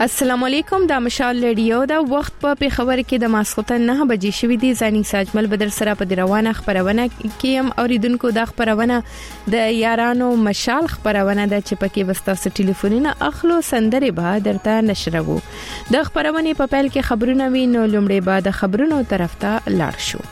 السلام علیکم د مشال ریډیو دا وخت په خبر کې د ماسختن 9 بجې شوې دي ځاني ساجمل بدر سره په روانه خبرونه کې هم اوریدونکو د خبرونه د یارانو مشال خبرونه د چپکه وستا ټلیفونونه اخلو سندري به درته نشرو د خبرونه په پیل کې خبرونه وینو لومړی بعد خبرونو طرف ته لاړ شو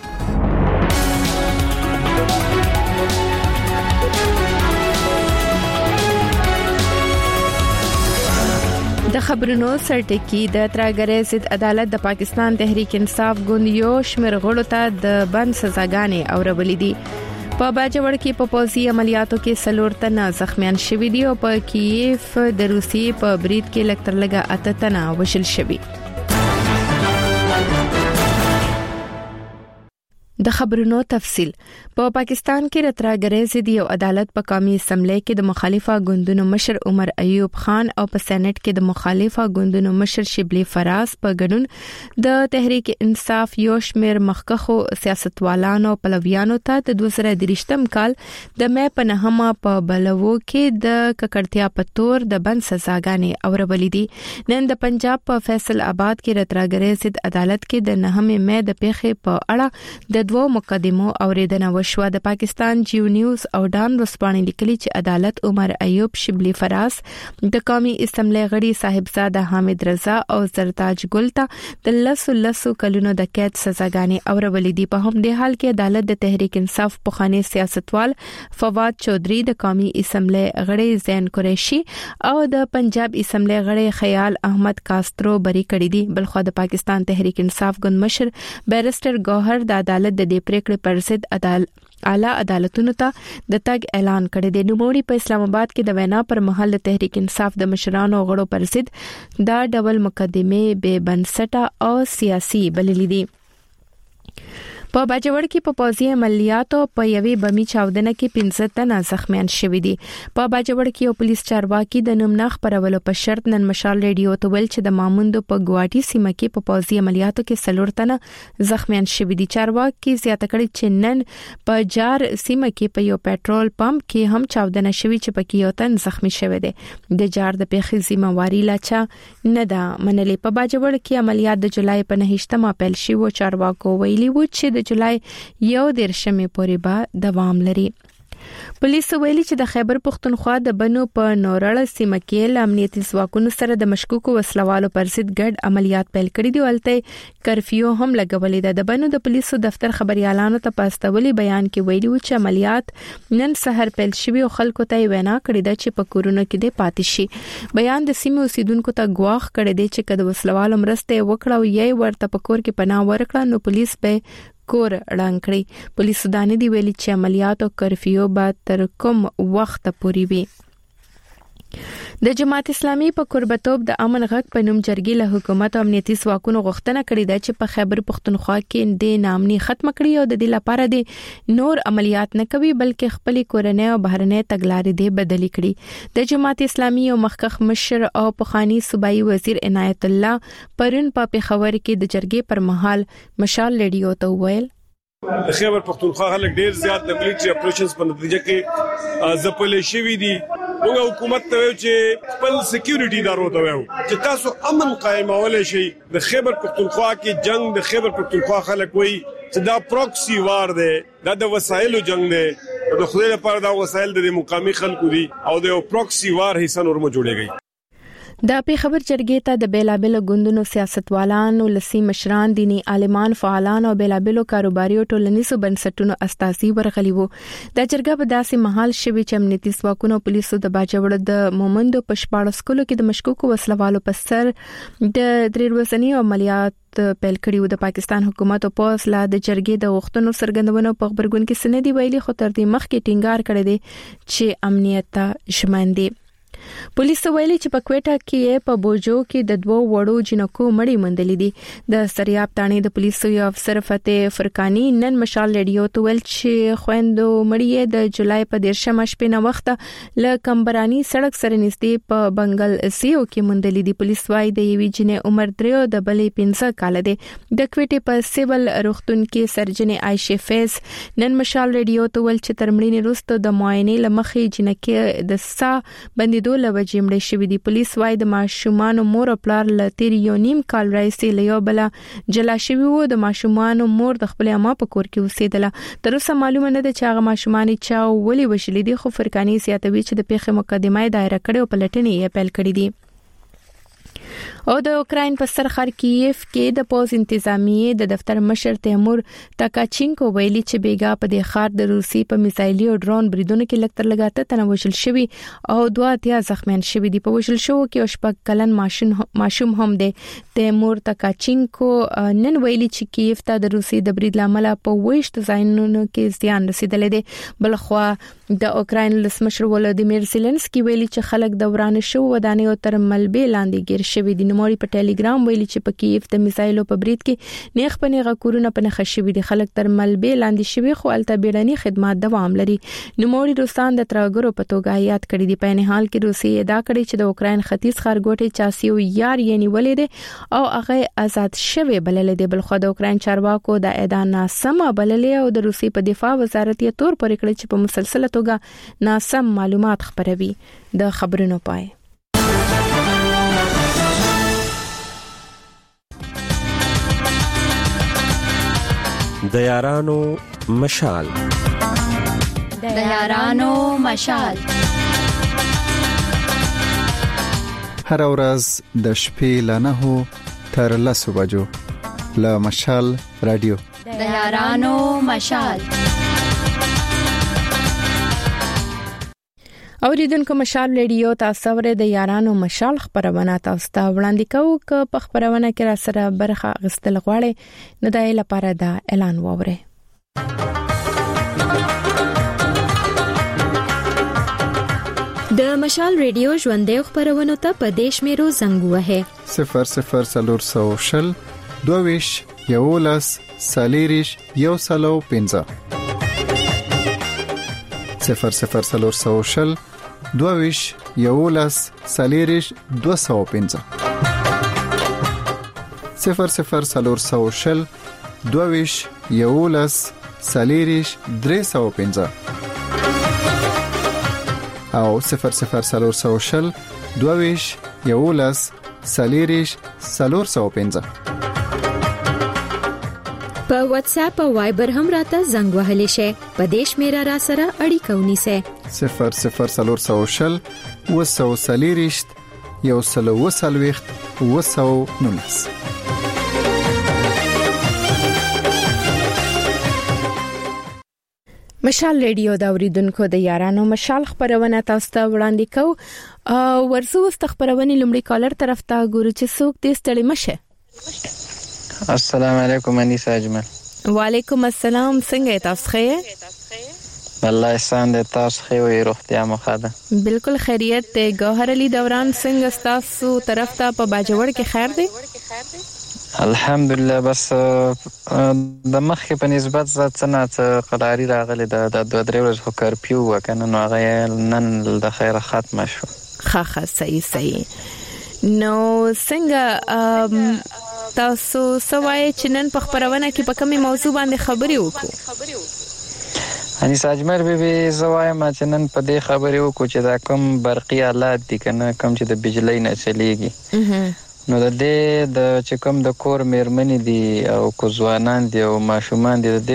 د خبرونو سرټکی د ترګرې ضد عدالت د پاکستان تحریک انصاف ګوند یو شمیر غړو ته د بند سزاګانې اورولې دي په باجوړ کې په پوزي عملیاتو کې سلور تنه زخمیان شوي دي او په کیف د روسي په برید کې لکتر لګا اته تنه وشل شوي د خبرونو تفصيل په پاکستان کې د ترګرې ضد یو عدالت په قومي اسمبلی کې د مخالفه ګوندونو مشر عمر ایوب خان او په سېنات کې د مخالفه ګوندونو مشر شبلی فراز په ګډون د تحریک انصاف یو شمیر مخکخو سیاستوالانو پلویانو ته د 2023م کال د مې په نهمه په بلوو کې د ککړتیا په تور د بند سزاګانې اورولې دي نن د پنجاب په فیصل آباد کې د ترګرې ضد عدالت کې د نهمه مې د پیښې په اړه د دوه مقدمو اوریدنه وشوه د پاکستان جیو نیوز او ډان رسپانې لیکلي چې عدالت عمر ایوب شبلی فراز د قومي اسمبلی غړي صاحبزاده حامد رضا او زرتاج ګل ته د لسو کلونو د قید سزاګانې اورولې دي په هم د حال کې عدالت د تحریک انصاف پخوانی سیاستوال فواد چودھری د قومي اسمبلی غړي زین قریشی او د پنجاب اسمبلی غړي خیال احمد کاسترو بری کړی دي بلخو د پاکستان تحریک انصاف ګوند مشر بیرسټر گوهر د عدالت د دې پریکړې پر ضد اعلی عدالتونو ته د تګ اعلان کړی دی نوموړي په اسلام آباد کې د وینا پر مهال تحریک انصاف د مشرانو غړو پر ضد دا ډبل مقدمه به بنسټه او سیاسي بللې دي په باجوړ کې په پوزي عملیاتو په یوې بمی چاودنه کې 15 تنه زخمیان شوي دي په باجوړ کې یو پولیس چارواکي د نومناخ پرولو په شرط نن مشال ریډیو ته ویل چې د ماموندو په ګواټي سیمه کې په پوزي عملیاتو کې سلور تنه زخمیان شوي دي چارواکي زیاته کړي چې نن په جار سیمه کې په یو پېټرول پمپ کې هم چاودنه شوي چې پکې یو تن زخمی شوی دی د جار د پیښې ذمہواری لاچا نه ده منلې په باجوړ کې عملیات د جولای په 9مه پیل شوی چارواکو ویلي و چې د جولای یو درشمه پورې به دوام لري پولیس ویلي چې د خیبر پختونخوا د بنو په نورړ سیمه کې امنیتي ځواکونو سره د مشکوکو وسلوالو پر ضد ګډ عملیات پیل کړي دي ولته کرفیو هم لګولې ده د بنو د پولیسو دفتر خبريالانو ته پاستولي بیان کې ویلي و چې عملیات نن سحر پیل شوی او خلکو ته وینا کړې ده چې په کورونو کې د پاتې شي بیان د سیمې اوسیدونکو ته غواخ کړی دی چې کله وسلوالو مرسته وکړه او یې ورته په کور کې پناه ورکړه نو پولیس به کور اعلان کړی پولیس دانه دی ویلي چې عملیات او کرفیو به تر کوم وخت پورې وي د جماعت اسلامي په قربتوب د امن غږ په نوم جرګې له حکومت او امنیتي ځواکونو غوښتنه کړې ده چې په خیبر پختونخوا کې د نامني ختم کړي او د دې لپاره د نور عملیات نه کوي بلکې خپل کورنۍ او بهرنۍ تګلارې دې بدلی کړي د جماعت اسلامي او مخکخ مشر او پخوانی صوبایي وزیر عنایت الله پرون په پیښور کې د جرګې پر مهال مشال ریډیو ته ویل د خیبر پختونخوا خلک ډیر زیات د ملټری اپریشنز په نتیجه کې ځپلې شوي دي موږ حکومت ته وایو چې خپل سکیورټي ادارو ته وایو چې تاسو امن قائمول شي د خیبر پختونخوا کې جنگ د خیبر پختونخوا خلک وایي چې دا پروکسی وار دی دا د وسایلو جنگ دی د خدای لپاره دا وسایل د مقامی خلکو دي او د پروکسی وار حصہ نور مو جوړیږي د پیښور جرګې ته د بیلابل ګوندونو سیاستوالانو لسی مشران دینی عالمان فعالان او بیلابل کاروباري او ټولنیزو بنسټونو استازي ورغلي وو د جرګه په داسې محل شوي چې امنیتي ځواکونو پولیسو د باجوړ د مومندو په شپاړس کلو کې د مشکوکو وسلوالو په سر د درېروسنی عملیات پیل کړیو د پاکستان حکومت او پولیس لا د جرګې د وختونو سرګندونو په خبرګون کې سندې ویلي خو تر دې مخکې ټینګار کړی دی چې امنیت ژمن دي پولیس ویلي چې په کوټه کې په بوجو کې د دوه وړو جنکو مړی مندلې دي د سریاب تانې د پولیسو یو افسر فتح فرقانی نن مشال ریډیو ته ویل چې خويندو مړی د جولای په 13مه شپه نه وخت ل کمبرانی سړک سره نږدې په بنگل سیو کې مندلې دي پولیس وايي د یوې جنې عمر 3 د بلې 15 کال دی د کوټې په سیول روغتون کې سرجن عائشه فیض نن مشال ریډیو ته ویل چې ترمړینې وروسته د معاینې لمخې جنکه د سا بندي لويدو لوجې مړ شوې دي. پولیس وايي د ماشومان مور او پلار له تیر یو نیم کال راځي له یو بل جلا شوی وو. د ماشومان مور د خپل اما په کور کې اوسېدله. تر اوسه معلومه نه ده چې هغه ماشومان چا ولې وشلې دي، خو فرقانی سیاتوي چې د پیښې مقدمه دایره کړې او پلټنې یې پیل کړې دي. او د اوکراین په سر خارکیف کې د پوز انتظامیه د دفتر مشر تیمور تاکاچینکو ویلي چې بیګا په د خار د روسي په میزایلي او ډرون بریدونو کې لکتر لګاته تنوشل شوی او 2 زخمیان شوی دي. په وشل شو کې شپږ کلن ماشوم هم دی. تیمور تاکاچینکو نن ویلي چې کیف ته د روسي د برید لامل په وښت ځایونو کې زیان رسیدلې دی. بلخوا د اوکراین لسمشر ولادیمیر زيلنسکي ویلي چې خلک د ورانه شو ودانې او تر ملبه لاندې ګیر شوی دي. نوموړي په ټلګرام ویلي چې په کیف د میزایلو په برید کې نیغ په نیغه کورونه په نخښ شوی دي. خلک تر ملبه لاندې شوی خو الته بیړني خدمات دوام لري. نوموړي روسان د ترګرو په توګه یاد کړی دی. په نه حال کې روسي ادعا کړې چې د اوکراین ختیځ خارګوټي چاسیو یار یې نیولې دي او هغه آزاد شوی بللې دي. بلخو د اوکراین چارواکو د ادعا ناسمه بللې او د روسي په دفاع وزارت یې تور پرې کړی چې په مسلسله توګه ناسم معلومات خبروي. د خبرونو پای د یارانو مشال هر ورځ د شپې ل 9 تر 10 بجو له مشال رادیو د یارانو مشال. اوریدونکو مشال ریډیو تاسو ور د یارانو مشال خبرونه تاسو ته وړاندې کوو. ک په خبرونه کې را سره برخه غستل غواړي نو دای لپاره دا اعلان ووره. د مشال ریډیو ژوندې خبرونه ته په دیش میرو زنګ وهه 00400 22 یولس سالیریش یو سلو 15 00400 22 یولس سالیریش 215 00400 22 یولس سالیریش 315 او 00400 22 یولس سالیریش 415 په واتس اپ او وایبر هم راته زنګ وهلی شي. په دیش میرا را سره اړیکه ونیسه 00400 وسو سالیریشت یو سلو وسلويخت وسو نونس. مشال ریډیو دا اوریدونکو د یارانو مشال خبرونه تاسو ته وړاندې کوو. ورسو واست خبرونه لمړي کالر طرف ته ګورو چې څوک دې ستړي مشه. السلام علیکم انیس اجمل. وعلیکم السلام. څنګه تاسو ښه؟ والله احسان دې تاسو ښه وي روغتیا مخاده. بالکل خیریت ته. گوهر علی دوران څنګه تاسو طرف ته په باجوړ کې خیر دی؟ الحمدلله. بس د مخکې په نسبت څه قراری راغلی د 2-3 ورځې خو کرفیو وکنه نو هغه نن د خیره ختمه شو. ښه صحیح. نو څنګه تاسو سوای چې نن په خبرونه کې په کومه موضوع باندې خبرې وکړو؟ انیس اجمل بیبي زوای ما چې نن په دې خبرې وکړو چې دا کوم برقي آلات دي کنه کوم چې د بجلی نه چلیږي نو د دې د چې کوم د کور میرمنې دي او کوزوانان دي او ماشومان دي د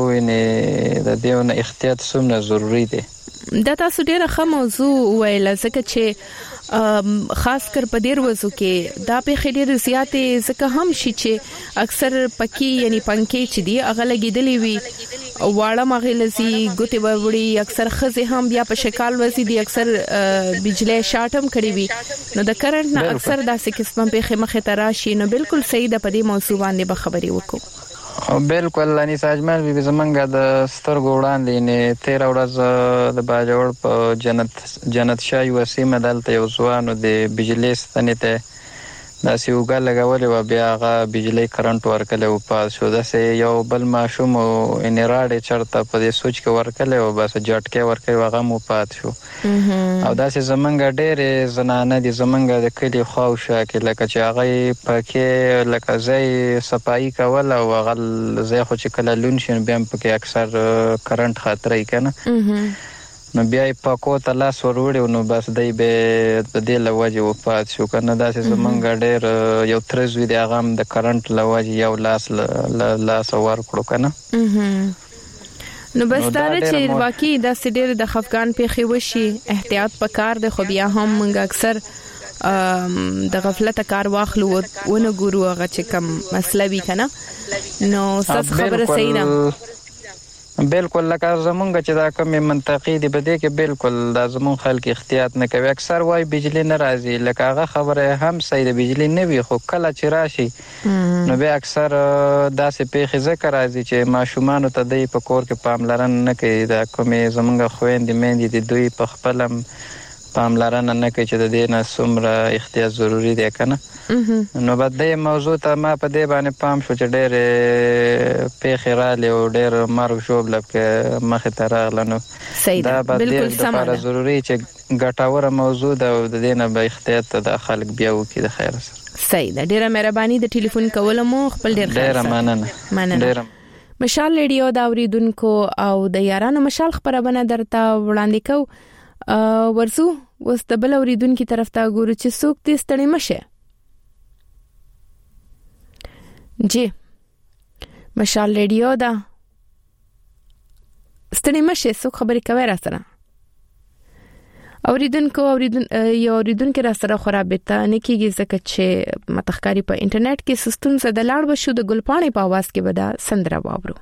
دې نه احتیاط څومره ضروری دی. دا تاسو ډیره ښه موضوع ویل ځکه چې خاص کر په ډیر وځو کې دا په خډیر زیاتې ځکه هم شي چې اکثر پکی یعنی پنکې چې دی هغه لګیدلې وي واړه مغلزي ګوتې وړي اکثر خزه هم بیا په شکل وځي دي اکثر بجلی شارټم کړي وي نو د کرنٹ نه اکثر داسې قسم په مخه تراشي نو بالکل صحیح د پدې موضوع باندې به خبرې وکړو. او بالکل انیس اجمل بي زمونږ د سترګو وړاندې نه 13 ورځ د باجوړ په جنت شاه وسیمه دلته یو ځوان د بجلی ستنې ته داسې وګا لګولې و بیا هغه بجلی کرنٹ ورکړل او پاس شو داسې یو بل ماشوم او انراډ چرته په دې سوچ کې ورکړل او بس جټکه ورکړ هغه مو پات شو. او داسې زمونږ ډېر زنانه دي زمونږ د کلی خواوشه کې لکه چې هغه پکې لکه ځای صفائی کول او هغه ځای خو چې کله لون شي بیا پکې اکثر کرنٹ خطرې کنه نو بیا په کوته لاس وروړي نو بس دای به د دې لوجه وفات شو کنه داسې زمونږ ډېر یو ترزوی دی هغه د کرنٹ لوجه یو لاس ور کړو کنه نو بس دا چې واقعي دا سډیر د خفقان پیخي وشي احتیاط پکار دی خو بیا هم موږ اکثر د غفلت کار واخلو ونه ګورو هغه چې کوم مسله وی کنه نو څه خبره صحیح ده بالکل لکه زمونږ چې دا کومه منطقي دی بده کې بالکل دا زمون خلک احتیاط نه کوي اکثر وای بجلی نه راځي لکه هغه خبره هم صحیح د بجلی نه وي خو کله چې راشي نو به اکثر داسې پیښې ذکر راځي چې ماشومان ته د په کور کې پاملرنه نه کوي دا کومه زمونږ خويندې مېندې د دوی په خپلم پاملرنه نه کوي چې د دې نه څومره احتیاط ضروری دی کنه نو بعد د موضوع ته ما په دې باندې پام شو چې ډېر پیښې رااله او ډېر مرګ شوبل کې مخه ته راغله نو دا بالکل سمه ضروری چې ګټوره موضوع ده او د دې نه به احتیاط د خلک بیا وکړي د خیر سره صحیح ده ډېر مهرباني د ټلیفون کول مو خپل ډېر مننه مشال ریډیو دا اوریدونکو او د یارانو مشال خبرونه درته وړاندې کو ورسو وستبل اوریدونکو طرف ته ګورو چې څوک دې ستړي مشه جی مشال ریډیو دا ستړي مشه څوک خبرې کوي را سره اوریدونکو را سره خرابته نه کیږي ځکه چې متخکاری په انټرنیټ کې سستون زده لاړ بشو د ګلپاڼې په आवाज کې ودا سندره واورو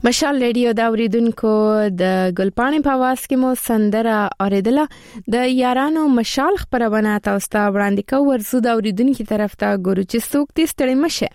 مشال ریډیو دا اوریدونکو د ګلپاڼې په आवाज کې مو سندره اوریدله د یارانو مشال خبرونه تاسو ته وړاندې کوو ورسو دا اوریدونکو طرف ته ګورو چې څوک دې ستړي مشه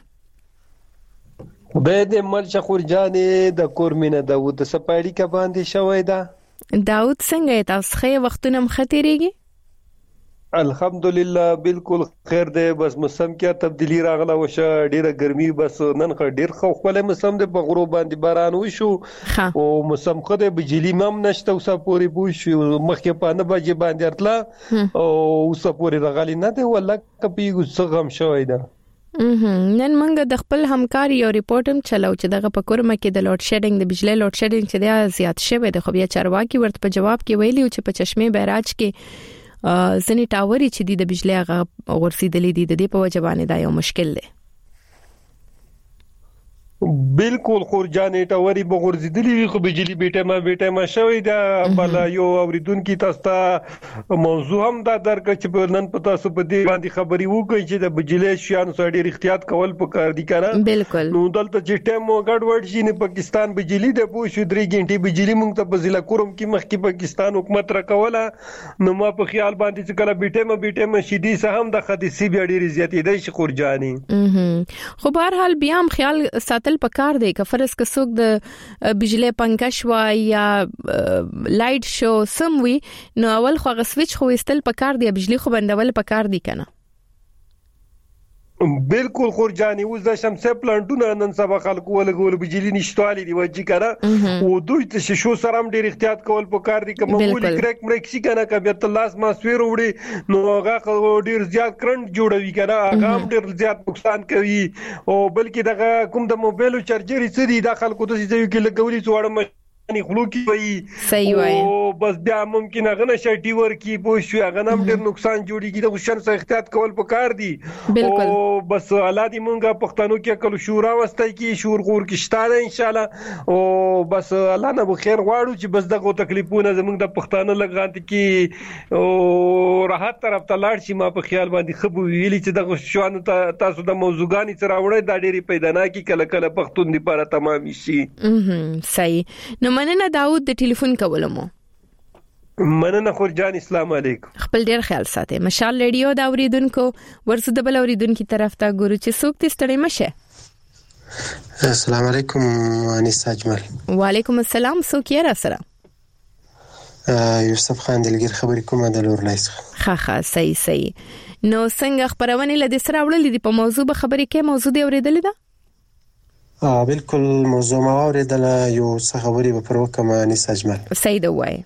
به د ملچ خورجانې د کورمینه داوود سپاړی کا باندې شوې ده داوود څنګه تاسو خې وختونه مختيريږي الحمدلله بالکل خیر دی بس موسم کې تبدیلی راغله وشه ډیره ګرمي بس نن ډیر خو خپل موسم د بغرو باندې باران وشو او موسم خو د بجلی مم نشته اوسه پوری بوش مخکې په نه بجې باندې ارتله او اوسه پوری راغلی نه دی ولکه پیګو څغم شوی ده نن منګه د خپل همکاري یو ریپورت هم چلاو چې دغه په کورمه کې د لوډ شیډینګ د بجلی لوډ شیډینګ چې دا زیات شوی دی خو بیا چارواکي ورته په جواب کې ویلي چې په چشمه بیراج کې ځنې ټاوري چې د بجلی هغه ورسېدلې دي د دې په وجه باندې دا یو مشکل دی بالکل خورجانې ټاوري بغورځېدلې خو بجلی بیټه ما شوی دا بل یو اوریدونکو تاسو ته موضوع هم دا درکړ چې نن په تاسو په دې باندې خبري وکړي چې د بجلی شیانو سره ډېر احتیاط کول پکار دي کنه بالکل نو دلته چې ټیم ګډوډ شي نه پاکستان بجلی د پوښ 3 غنټې بجلی مونږ ته په ضلع کوم کې مخکې پاکستان حکومت راکوله نو ما په خیال باندې چې کله بیټه شیدي سه هم د خديسي بیا ډېر زیاتې دی خورجانې خو بهر حال بیا هم خیال ساتل پکار دی که فرض که څوک د بجلی پنکش وا یا لایټ شو سم وي نو اول خو غ سويچ خو استل پکار دی بجلی خو بندول پکار دی کنه بالکل خورجاني اوس د شمسه پلانټونه نن سبا خلکو ولګول بجلی نشټوالي دی وځي کنه او دوی ته شو سره هم ډیر احتیاط کول پکار دي کوم معمولی کریک مریکسي کنه کبه تلاس ما سویر وړي نو هغه ډیر زیات کرنٹ جوړوي کنه هغه هم ډیر زیات نقصان کوي او بلکې دغه کوم د موبایل چارجر سړي د خلکو ته چې کې لګولي څوړم نه خلو کی وي صحیح وای او بس بیا ممکن هغه نشه ټي ور کی پوه شو هغه هم ډیر نقصان جوړیږي د خوشن سره احتیاط کول پکار دي او بس الله دې مونږه پښتنو کې کله شورا واستای کی شور غور کې شته ان شاء الله او بس الله نه بخیر غواړو چې بس دغه تکلیفونه زمونږ د پښتانه لګانت کی او راحت طرف ته لاړ شي ما په خیال باندې خبو ویلي چې دغه شوانو تاسو د موضوعګانی سره وړي دا ډیری پیدا نه کی کله پښتون دی لپاره تمام شي صحیح نو مننه داوود د ټلیفون کولمو مننه خورجان السلام علیکم خپل ډیر خیال ساتئ مشال ریډیو دا اوریدونکو ورسره د بل اوریدونکو طرف ته ګورو چې څوک دې ستړي مشه السلام علیکم انیس اجمل وعلیکم السلام څوک یې را سره یوسف خان دلګر خبرې کومه د لور لایسه ښه صحیح نو څنګه خبرونه لدې سره وړلې دي په موضوع به خبرې کې موضوع دی اوریدلې ده بالکل موضوع ما اوریدله یو څه خبرې به پر وکم انیس اجمل صحیح دی وای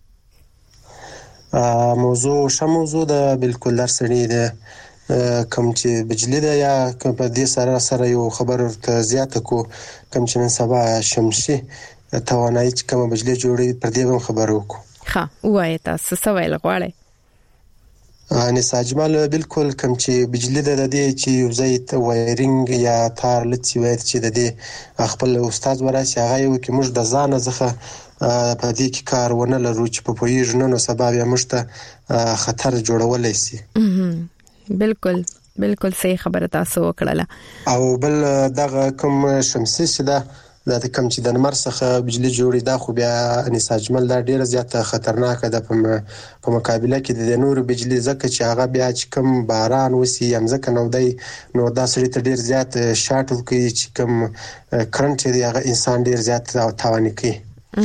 موضوع ده بالکل درسنی ده کوم چې بجلی ده یا په دې سره یو خبر ته زیاته کو کوم چې نن سبا شمسي توانایي چې کوم بجلی جوړي پر دې هم خبرو کو ښه وای تاسو سوال غواړئ انیس اجمل بالکل کوم چې بجلی د دې چې یو ځای ته وایرینګ یا تار لڅي وای چې د دې خپل استاد وراسي هغه یو کې موږ د ځان ځخه په دې کې کار ونه لرو چې په پویژنو نو سبب یې موږ ته خطر جوړولای شي بالکل صحیح خبره تاسو وکړه او بل دغه کوم شمسي شده د کوم چې د نمر څخه بجلی جوړي دا خو بیا انیس اجمل دا ډیره زیاته خطرناک ده په مقابله کې د نور بجلی زکه چې هغه بیا چې کوم باران وسی یم زکه نو دا سړي ته ډیر زیات شاټ کوي چې کوم کرنٹ دی هغه انسان ډیر زیات تاوان کوي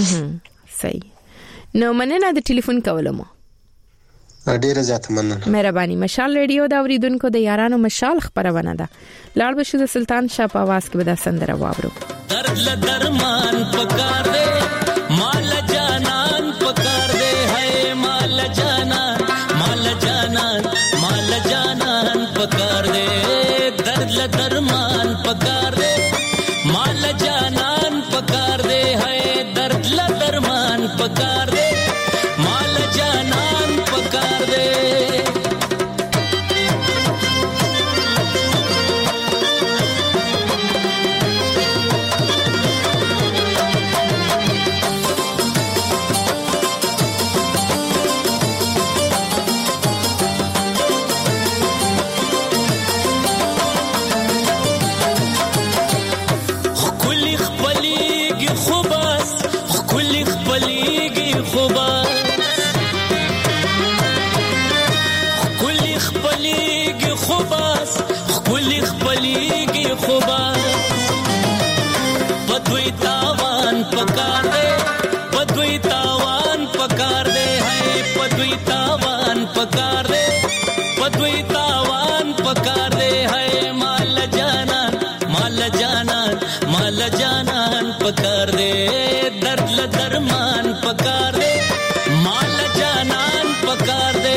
صحیح نو مننه د ټلیفون کولمو ډیره زیات مننه مهرباني مشال ریډیو دا اوریدونکو د یارانو مشال خبرونه ده لاړ بشو د سلطان شاه په आवाज کې به دا سندره واورو درد ل درمان پکار دے مال جانان پکار دے ہے مال جانان پکار دے درد ل درمان پکار دے مال جانان پکار دے ہے درد ل درمان پکار دے مال جانان پکار دے خوبا بدوی تاوان پکار دے بدوی تاوان پکار دے ہے بدوی تاوان پکار دے بدوی تاوان پکار دے ہے مال جانان مال جانان مال جانان پکار دے درد درمان پکار دے مال جانان پکار دے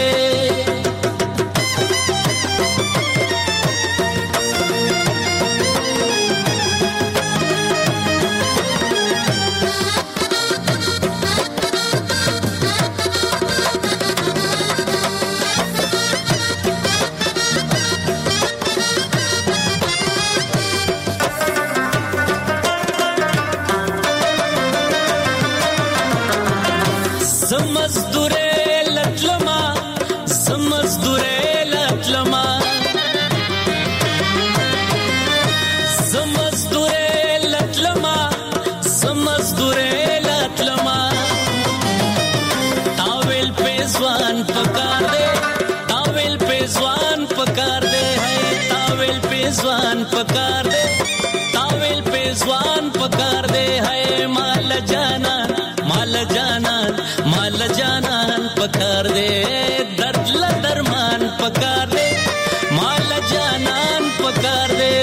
ځوان پکار دے تاویل پہ ځوان پکار دے ہے مال جانان مال جانان مال جانان پکار دے درد درمان پکار دے مال جانان پکار دے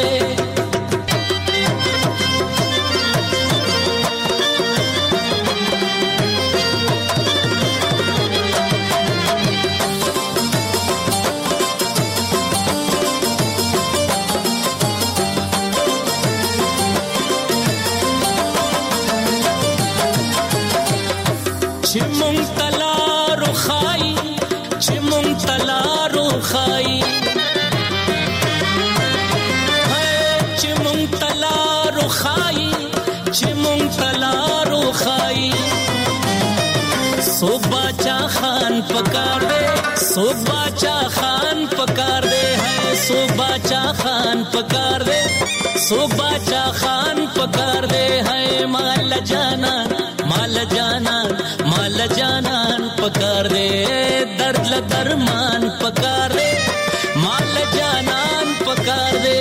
सोबाचा खान पकार दे सोबाचा खान पकार दे है सोबाचा खान पकार दे सोबाचा खान पकार दे है माल जानान माल जानान माल जानान पकार दे दर्द दरमान पकार दे माल जानान पकार दे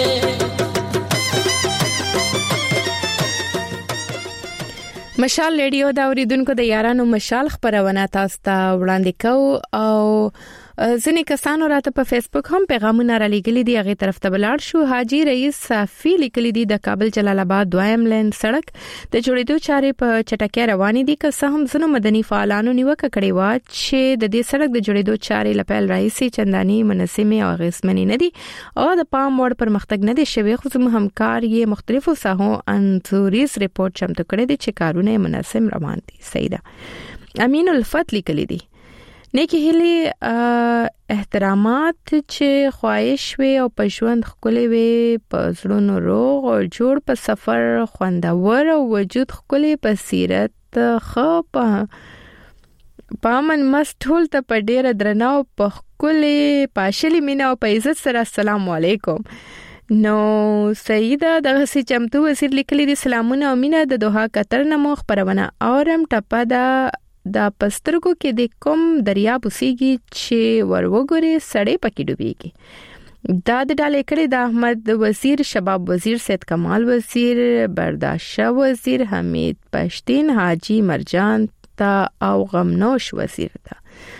مشال ریډیو دا اوریدونکو د یارانو مشال خبرونه تاسو ته وړاندې کوو او ځینې کسانو راته په فیسبوک هم پیغامونه را لګلي دي هغه طرف ته بلاړ شو حاجی رئیس صافی لیکلي دي د کابل جلال آباد دویم لین سړک د جوړېدو چارې په چټکۍ روانې دي که څه هم زنو مدني فعالانو نیوکه کړې و چې د دې سړک د جوړېدو چارې لپاره رئیسي چنداني مناسبه او غیسمنې نه دي او د پام وړ پرمختګ نه دي شوی خو زموږ همکار یې مختلفو ساحو انزوريز ریپورت چمتو کړی دي چې کارونه مناسب روان دي سیده امین الفت لیکلي دي نیکی هلي احترامات چې خواهش وي او په ژوند خولي وي په زړونو روغ او جوړ په سفر خوندور او وجود خولي په سیرت خپ پامن مستول ته په ډیره درناو په خولي پاشلی مینا او په عزت سره السلام علیکم نو سیده دغه سي چمتو وزیر لیکلي دي سلامونه او مینا د دوحه قطر نمو خبرونه اورم ټپه دا پسترګو کې د کوم دریاب وسیږي چې وروګوري سړې پکې ډوبېږي دا د ډالې کړي د احمد وزیر شباب وزیر سید کمال وزیر برداشاه وزیر حمید پښتين حاجی مرجان تا او غمنوش وزیر تا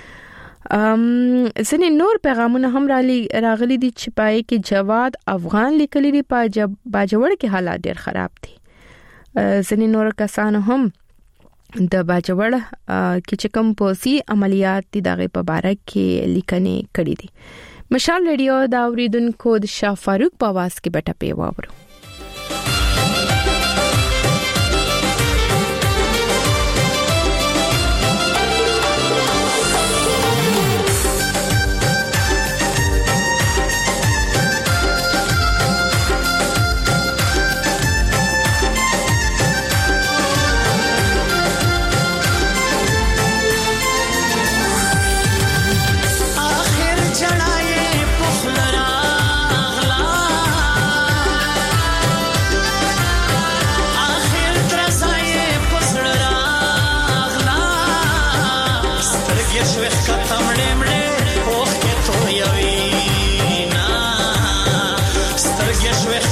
ځنې نور پیغامونه هم راغلي دي چې پای کې جواد افغان لیکلي دي په باجوړ کې حالات ډېر خراب دي ځنې نور کسان هم د باجوړ کې چې کوم پوسی عملیات دي دغه په باره کې لیکنې کړې دي مشال ریډیو دا اوریدونکو د شاه فاروق په आवाज کې بټه پی واورو Yes,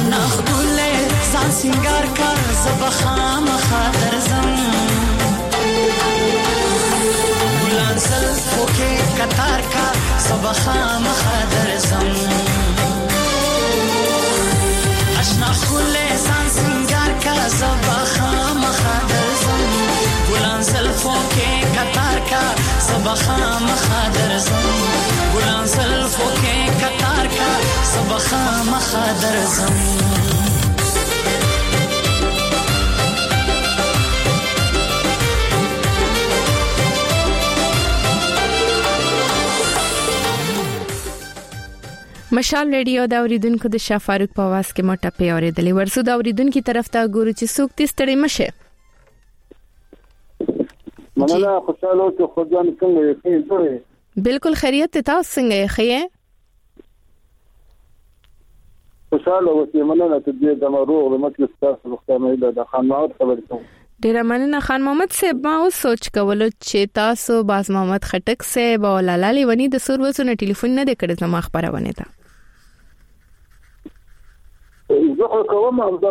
اشنا خله ځان سنگار کا زبخام خاطر زم ګلانسل فوکې قطار کا زبخام خاطر زم اشنا خله ځان سنگار کا زبخام خاطر زم ګلانسل فوکې قطار کا زبخام خاطر زم ګلانسل فوکې قطار کا زبخام خاطر زم مشال ریډیو دا اوریدونکو د شاه فاروق په आवाज کې موټه په اوریدلې ورسو دا اوریدونکو طرف ته ګورو چې څوک تستړي مشه مننه خوشاله او خدای څنګه یې بالکل خیریت ته تاسو څنګه یې خوشاله اوسئ مننه ته دې د مروغ د مجلس تاسو وختانه د خان محمد خبرې کوم ډیر مننه خان محمد صاحب ما اوس سوچ کولو چې تاسو باز محمد خټک صاحب او لالا لیونی د سروسونو ټلیفون نه کړی زما خبرونه ده زه کوم باز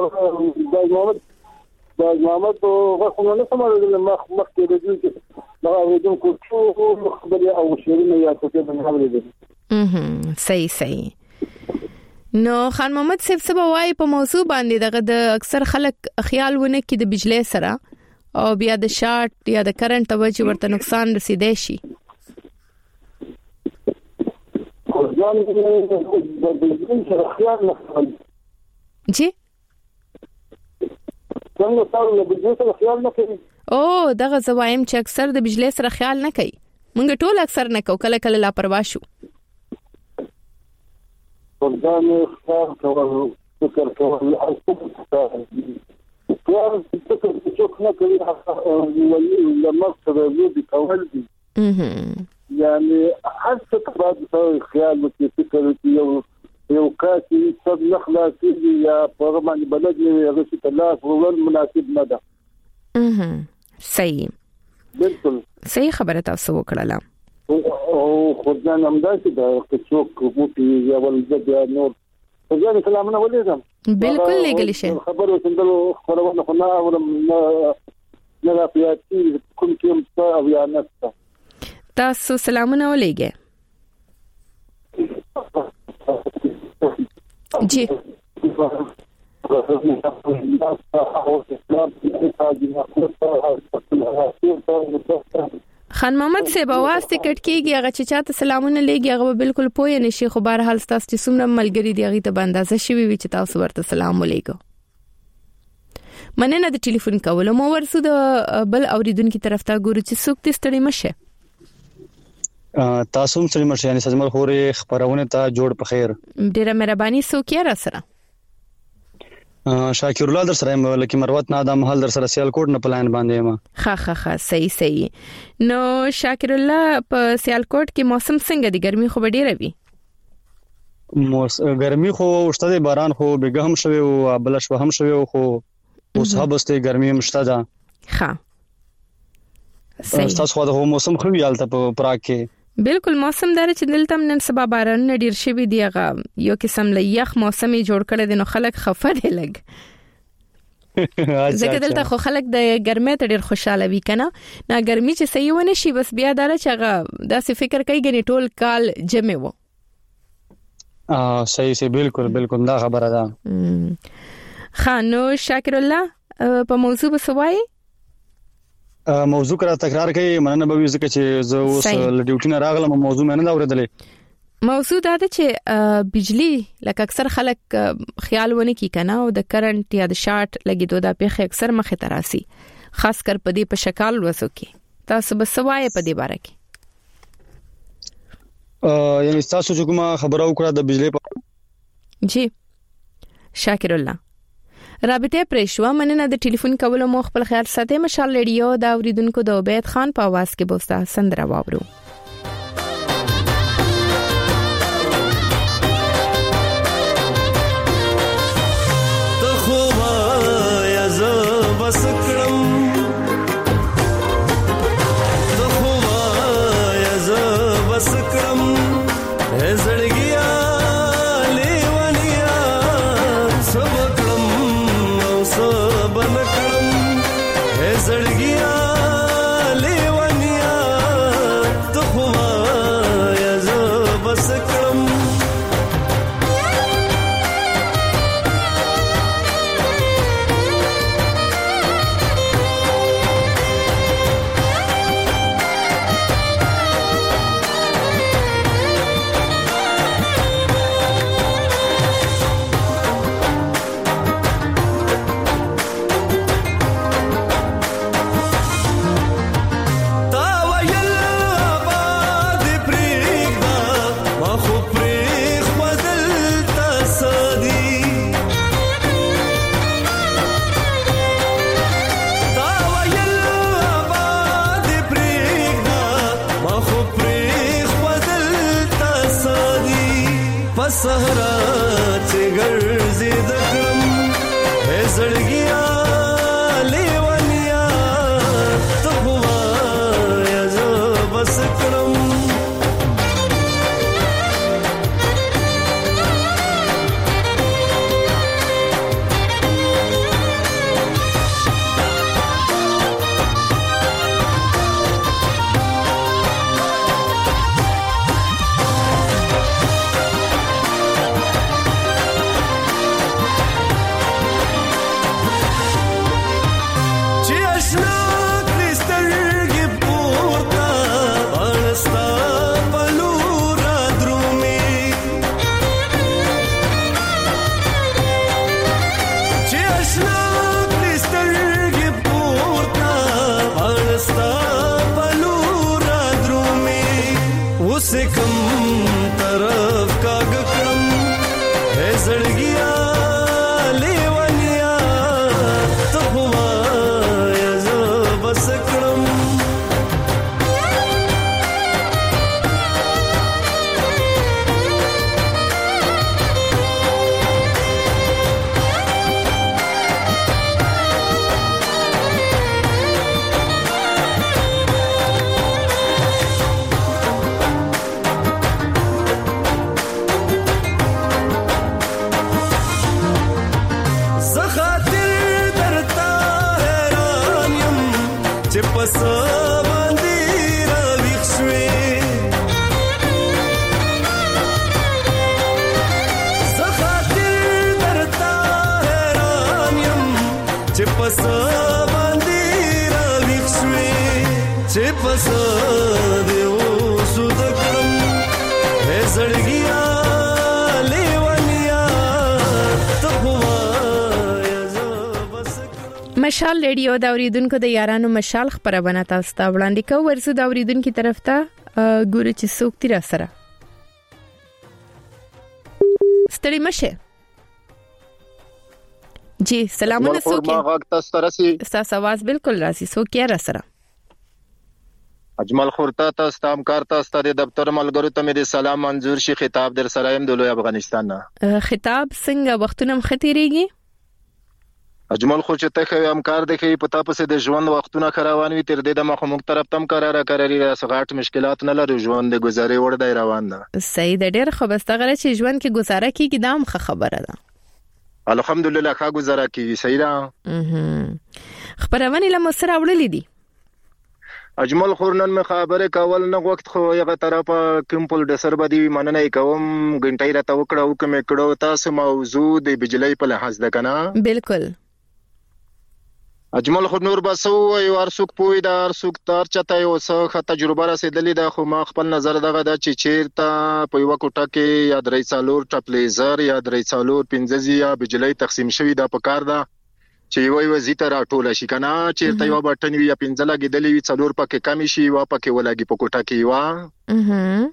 محمد غوښنه نه سماره د مخ کې د دې دا ودون کو خبرې او شیرینه یا څه د خبرې ده صحیح نو خان محمد صاحب سبا وای په موضوع باندې دغه د اکثر خلک خیال ونه کې د بجلی سره او بیا د شارټ یا د کرنٹ توجه ورته نقصان رسیدای شي جی څنګه تاسو د بجلی سره خیال نه کوي او دغه زوایم چې اکثر د بجلی سره خیال نه کوي مونږ ټول اکثر نه کو کله لاپروا شو ځان ښکار کول فکر کول او څه څه نه کوي لمر سره دې کول دي یعنی هر څه بعد خیال مو فکر یو کاسي صد نخلاصي یا پرمان بلد نه هغه څه لا ورول مناسب نه ده صحیح بالکل صحیح خبره تاسو وکړه او خدای همداسې دا چې څوک موټي یا ولګي نور ځان سلامونه ولیدم بالکل لګل شي خبرو څنګه خبرونه خو نه اورم نه راپیاتي کوم کوم څه او یا نسته تاسو سلامونه ولګي جی خان محمد صاحب आवाज ټکټ کیږي هغه چې چاته سلامونه لګي هغه بالکل پوه نشي خو بهر حال تاسو چې څومره ملګری دی هغه ته باندې شوي وي چې تاسو ورته سلام علیکم مننه د ټلیفون کولو مو ورسو د بل اوریدونکو طرف ته ګورو چې څوک تستړي مشه تاسو هم سلام مشه یعنی سجمل خوري خبرونه ته جوړ په خیر ډیره مهرباني سوکیا را سره شاکر الله در سره ملکی مروت نه د محل در سره سیالکوټ نه پلان باندې ما ها صحیح نو شاکر الله په سیالکوټ کې موسم څنګه دی ګرمي خو ډیره وي ګرمي خو شته باران خو بیګه هم شوی او بلش هم شوی خو اوس هبسته ګرمي هم شته ده ها صحیح تاسو خو د موسم خو یالته په پراګ کې بالکل موسم دار چې دلته نن سبا باران ډیر شوی دیغه یو قسم له یخ موسمي جوړ کړی د نو خلک خفه دي لګ زګ دلته خو خلک د ګرمۍ ته ډیر خوشاله وي کنه نه ګرمي چې صحیح ونه شي بس بیا دار چې هغه داسې فکر کوي غني ټول کال جمع وو صحیح بالکل دا خبره ده خانو شاکر الله په موضوع بسوای موضوع کرا تکرار کوي مننه به ځکه چې زه اوس ډیوټي نه راغلم موضوع مې نه اوریدلې موضوع دا ده چې بجلی لکه اکثر خلک خیال ونه کی کنه او د کرنٹ یا د شارټ لګیدو دا په اکثر مخه تراسي خاص کر په دې په شکل وسو کې تاسو بسوای په دې باره کې یعنی تاسو چې کومه خبره وکړه د بجلی په جی شاکر الله رابطه پرېښو مننه د ټلیفون کولو مو خپل خیال ساتي مشال ریډیو دا اوریدونکو د عبید خان په आवाज کې بوستا سندره واورو ته خو یا ز بس کړم ته خو یا ز بس کړم زړګیا لیونیا ناشنا کرستل پورتا پرستا پلور درومي اوسه کم طرف کاغ کړم اے زړګیا لیوانیا ته هوا ز بس کړم پس باندې را وښوي زخاطر درتا حیران يم چې پس باندې را وښوي چې پس دې اوسو د کړم هي زړګیا لیوانیا ته هوا مشال ریډیو دا اوریدونکو د یارانو مشال خبرونه تاسو ته وړاندې کوم ورسو دا اوریدونکو طرف ته ګوري چې څوک تیر سره ستړي مشه جی سلامونه څوک ما وخت تاسو ترسي تاسو आवाज بالکل راسي څوک یې را سره اجمل خورتا تاسو تام کار تاسو ته د دفتر ملګرو ته مې سلام منظور شي خطاب در سره يم د لوی افغانستان نه خطاب څنګه وختونه مختيريږي اجمل خو چې ته خو امکار د کې پتا پسې د ژوند وختونه خروان وي تر دې د مخ مخ طرف تم قراره سغاټ مشکلات نه لري ژوند د گزارې وړ دی روان ده صحیح د ډېر خو بستغره چې ژوند کې گزاره کیږي دا هم خبره ده الحمدلله ښه گزاره کیږي صحیح ده خبرونه له مسره وړلې دي اجمل خورنن مخابره کول نه وخت خو یغه طرفه کمپل د سر بدی مننه کوم غنټای را توکړه او کوم کړه تاسو موضوع د بجلی په لحاظ ده کنه بالکل اجمل خو نور بسو یو ارسوک پوی دا ارسوک تار چته یو څه تجربه رسیدلې ده خو ما خپل نظر دغه د چیرته په یو کوټه کې یا درې څالور ټپلیزر یا درې څالور پنځزي یا بجلی تقسیم شوی دا په کار ده چې یو وزیته راټول شي کنه چیرته یو بټن وی یا پنځه لګیدلې وی څالور پکې کمی شي وا پکې ولګي په کوټه کې وا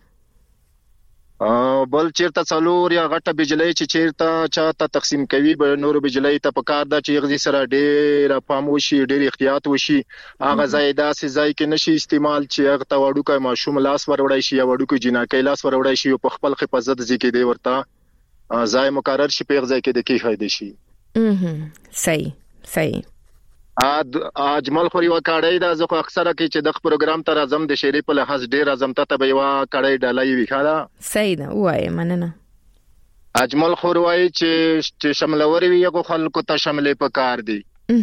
بل چیرته څالور یا غټه بجلی چې چیرته چاته تقسیم کوي به نور بجلی ته پکار ده چې غزي سره ډېر پام وشي ډېر احتیاط وشي هغه زیاده سي ځای کې نشي استعمال چې هغه تا وړو کوي ماشوم لاس وروړی شي یا وړو کوي جناکې لاس وروړی شي په خپل حفاظت ځکه دی ورته ځای مقرر شي په ځای کې د کې خېد شي صحیح اجمل خوري وکړای دا زه اکثره کې چې د پروګرام تر اعظم د شری په لحاظ ډیر اعظم ته به وا کړای ډالای وی خاله صحیح ده وای مننه اجمل خور وای چې شملوري وی یو خلکو ته شاملې په کار دي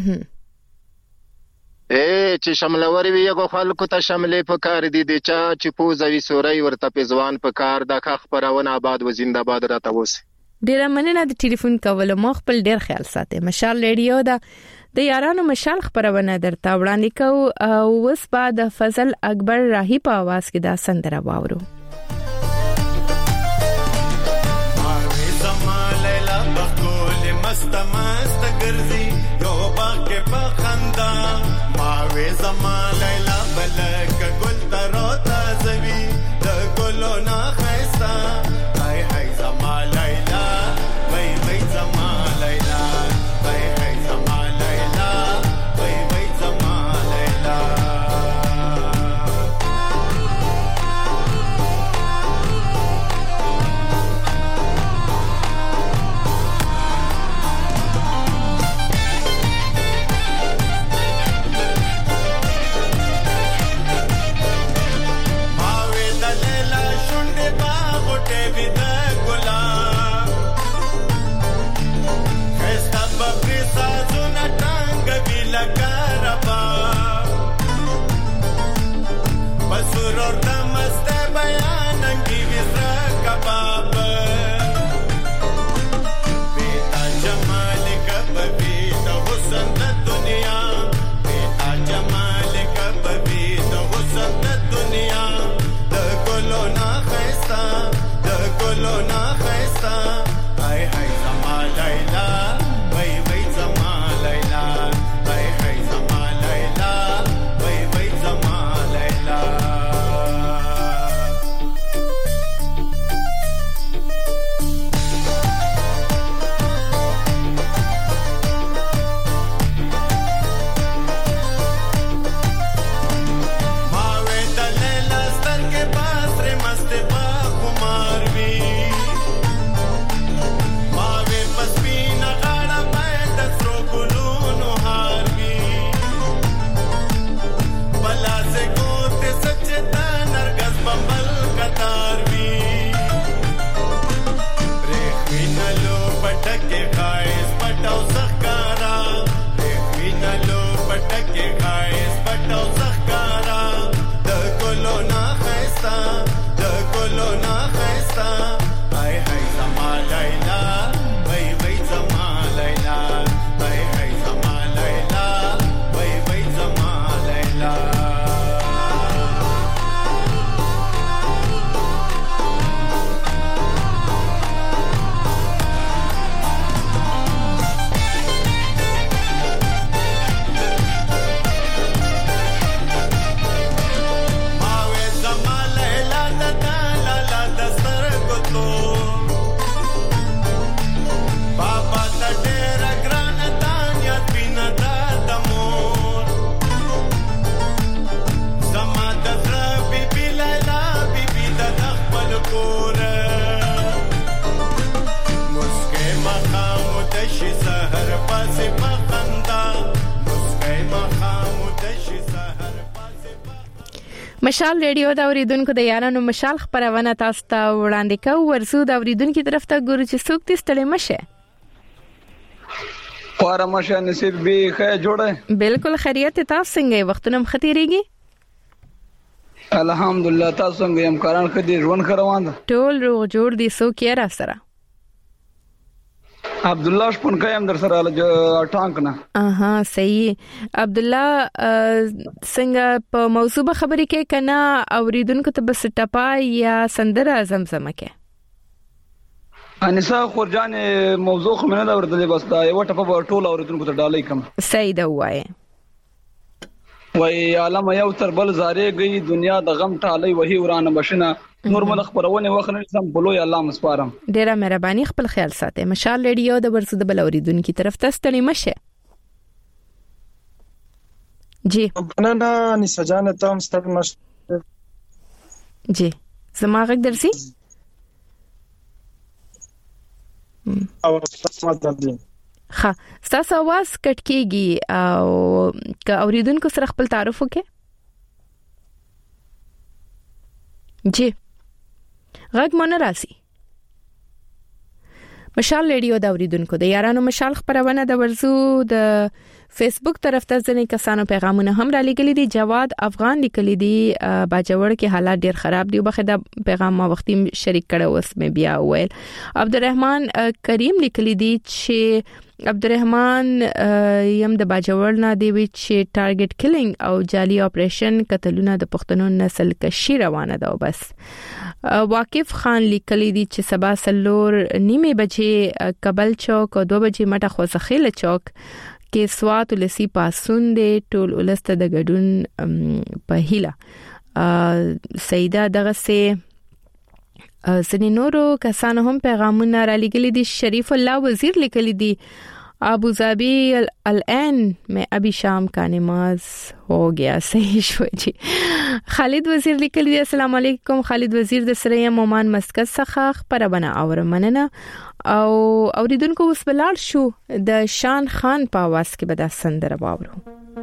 چې شملوري وی یو خلکو ته شاملې په کار دي د چا چې پوزوي سوري ورته پزوان په کار د خبرونه آباد و زنده‌باد راته وس ډیر مننه د ټلیفون کول مو خپل ډیر خیال ساتي مشال ریډیو دا د یارانو مشال خبرونه درته وړاندې کو او وس بعد فضل اکبر راهی په आवाज کې دا سندره واورو لیلا بخول مست مست ګرځي یو باکه بخندا ماوي زما لیلا بلک ګل ترو تازوي د ګلو نا خيستا هاي هاي زما لیلا وای وای زما لیلا وای هاي زما لیلا وای وای زما لیلا سحر پاسه پخندا مسکای مخامو دشي سحر پاسه مشال ریډیو دا اوریدونکو د یارانو مشال خبرونه تاسو ته وړاندې کوو. ورسو د اوریدونکو طرف ته ګورو چې څوک دې ستړي مشه. پاره مشه نصیب به ښه جوړه. بالکل خیریت. تاسو څنګه وختونه مختیریږي؟ الحمدلله. تاسو څنګه هم کاران خدي ژوند خروان ده؟ ټول روغ جوړ دي. سو کې را سره عبد الله شپون کایم در سره ټانک نه. اها صحیح. عبد الله څنګه په موضوع خبرې کې کنا اوریدونکو ته بس ټپا یا سندره زمزمه کې انسا خورجان موضوع خو نه دا ورته بس دا یو ټپه په ټول اوریدونکو ته ډالۍ کم. صحیح ده وایي. وای عالم یو تر بل زارې گئی دنیا د غم ټالۍ وਹੀ ورانه بشنه نور ملخ پرونه وخت سم بلوي الله مسپارم. ډیره مهرباني. خپل خیال ساتئ. مشال ریډیو د ورسو د بل اوریدونکو طرف ته ستړي مشه. جی بنانا نسجانه ته ستړي مشه. جی زما غږ درسي او تاسو ته ها تاسو आवाज کټ کیږي او که اوریدونکو سره خپل تعارف وکړي. جی غږ مونږ راسي. مشال ریډیو دا اوریدونکو د یارانو مشال خبرونه د ورزو د فیسبوک طرف ته ځنې کسانو پیغامونه هم را لګلي دي. جواد افغان لیکلي دي باجوړ کې حالات ډیر خراب دي. وبخه دا پیغام ما وختي شریک کړو اوس مې بیا ویل. عبدالرحمن کریم لیکلي دي چې عبدالرحمن یم د باجوړ نه دی وی چې ټارګټ کیلینګ او جالي اپریشن قتلونه د پښتنو نسل کشي روانه ده. بس واقف خان لیکلی دي چې سبا سلور نیمه بجې کابل چوک او 2 بجې مټه خوځخیل چوک کې سوات لسی پاسون دي ټول ولسته د ګډون په هیله. سیده دغه سه سنی نورو کسانو هم پیغامونه را لګلی دي. شریف الله وزیر لیکلی دي ابو ظبی الان میں ابھی شام کا نماز ہو گیا. صحیح شو جی. خالد وزیر لیکلی دي السلام علیکم. خالد وزیر د سره مومان مسکت څخه خبرونه اورمننه او اوریدونکو اوس بلال شو د شان خان په आवाज کې به د سندره واورو.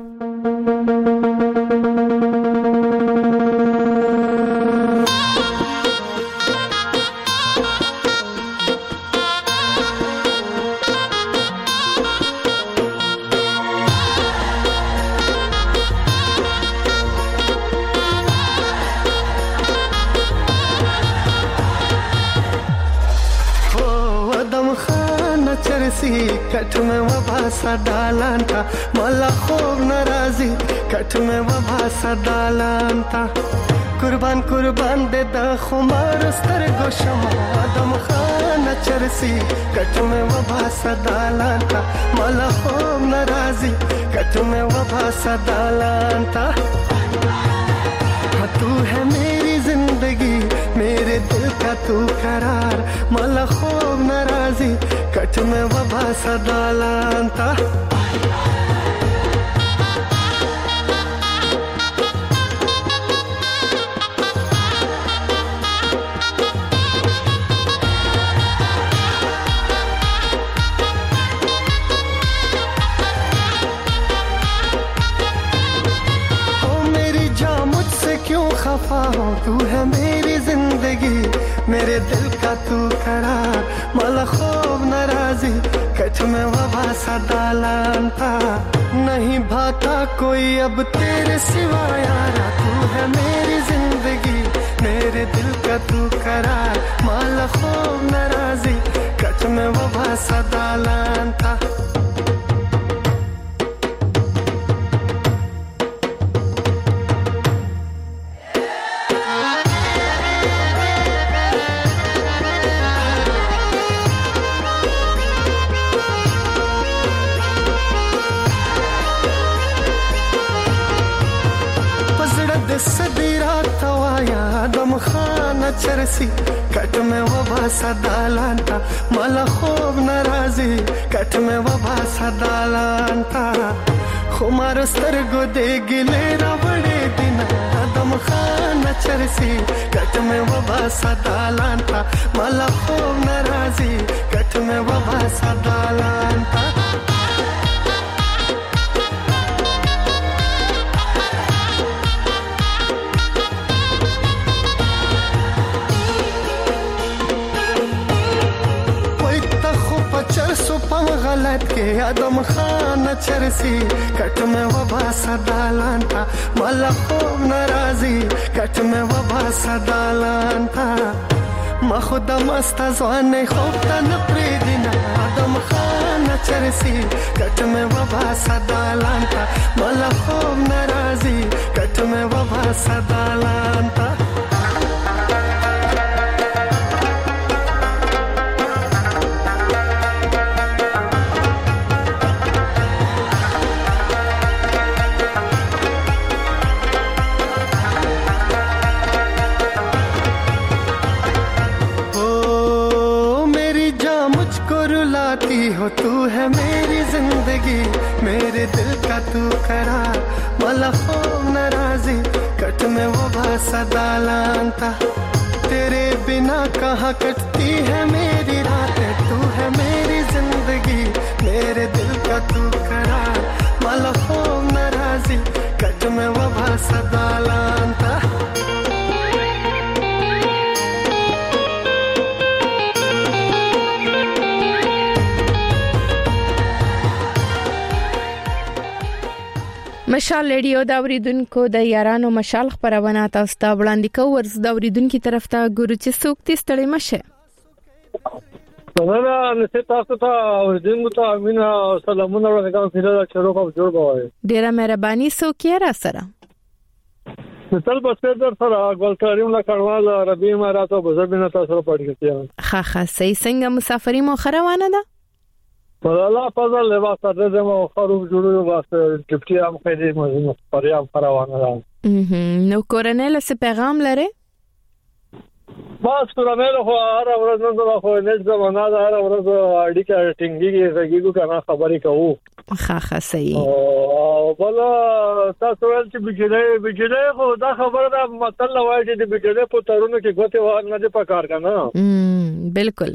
کټ میں وباسا ډالان تا مالا خوب ناراضي کټ میں وباسا ډالان تا قربان قربان دے د خمار سترګو شمع ادم خان چرسي کټ میں وباسا ډالان تا مالا خوب ناراضي کټ میں وباسا ډالان تا تو ہے میری زندگی میرے دل کا تو قرار مالا خوب ناراضی کٹ میں وباسا ډالان تا تو ہے میری زندگی میرے دل کا تو قرار مالا خوب ناراضی کچھ میں وباسا ڈالان تھا نہیں بھاتا کوئی اب تیرے سوا یارا تو ہے میری زندگی میرے دل کا تو قرار مالا خوب ناراضی کچھ میں وباسا ڈالان تھا चरसी कट में वबासा डालान था माला खूब नाराजी कट में वबासा डालान था खुमारो स्तरगो दे गिले बड़े दिन आदम खान चरसी कट में वबासा डालान था माला खूब नाराजी कट में वबासा डालान था عدالت کې ادم خان چرسي کټ مې وبا سدالان تا مال خوب ناراضي کټ مې وبا سدالان تا ما خود مست ځوان خوب تن پرې دینا ادم خان چرسي کټ مې وبا سدالان تا مال خوب ناراضي کټ مې وبا سدالان تا हो तू है मेरी जिंदगी मेरे दिल का तू करार मला खूब नाराजी कट में वो सदालान था तेरे बिना कहाँ कटती है मेरी रातें तू है मेरी जिंदगी मेरे दिल का तू करार मला खूब नाराजी कट में वो सदालान था مشال ریډیو دا اوریدونکو د یارانو مشال خبرونه تاسو ته وړاندې کوو ورز دا اوریدونکو طرف ته ګورو چې څوک تستړی مشه سلام نشه تاسو ته اوریدونکو ته امینه سلامونه ورکوم چې دا شروع کوم جوړ بوي ډیره مهرباني څوک یې را سره مثال بسې در سره ګل کریم لا کړوال ربي ماراتو بزبینه تاسو په پړ کې ښه صحیح څنګه مسافری مو خروانه ده الله فضل له واسطه زمو خروج جوړو واسطه ډیپټي هم خېدي مزه پریام خروانه ده نو کورنل څه پیغام لري بس کورنل خو هر ورځ نن خو نه زمانہ ده هر ورځ اړیکه ټینګي زګیګو کنه خبرې کوو ښه صحیح او بل تاسو ول چې بجلی خو دا خبره ده مطلب وایي چې بجلی په ترونو کې غوته و نه دي پکار کنه بالکل